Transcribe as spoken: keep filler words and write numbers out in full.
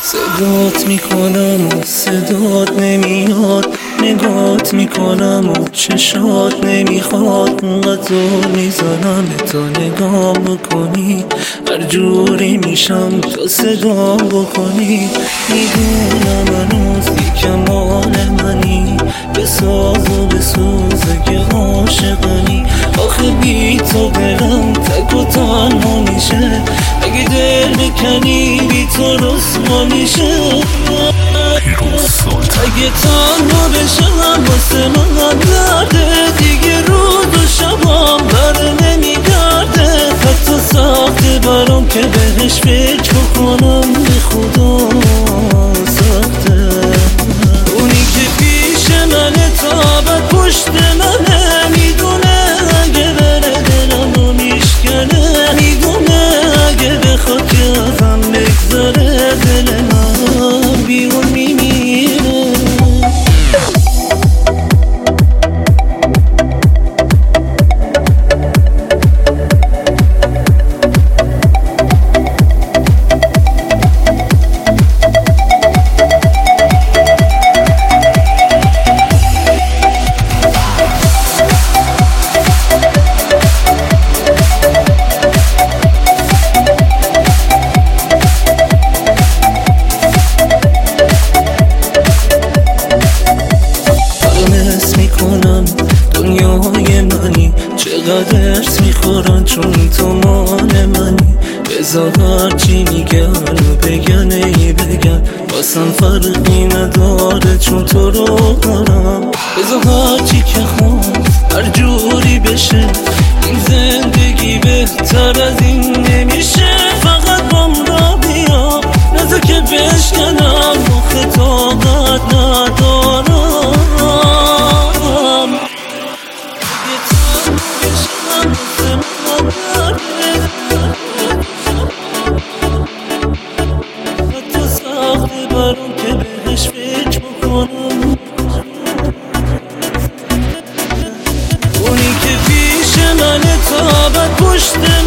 صدات میکنم و صدات نمیاد، نگات میکنم و چشات نمیخواد. اونقدر زور میزنم به تا نگام بکنی، هر جوری میشم تا صدام بکنی. میدونم هنوز یکم مال منی، بساز و بسوز اگه عاشقنی. آخه بی تو دلم تک و تنها میشه، اگه دل بکنی بی تو رسوا میشه. اگه تنها بشم واسه من درده، دیگه روز و شبام بر نمیگرده. حتی سخته برام که بهش فکر بکنم، به خدا سخته. اونی که پیش منه تابت پشت منه، میدونه اگه بره دلم رو میشکنه. میدونه اگه بخواد که ازم بگذاره دل من بیرون میمیره. دنیای منی چقدر ارس میخورن چون تو مال منی. بذار هرچی میگن بگن ای بگن، واسم فرقی نداره چون تو رو دارم. بذار هرچی که خواست هر جوری بشه، این زندگی بهتر از این نمیشه. فقط بام را بیا نزا که بشکنم، آخه طاقت ندارم. حتی سخته برام که بهش فکر بکنم. اونی که پیش منه تابت پشت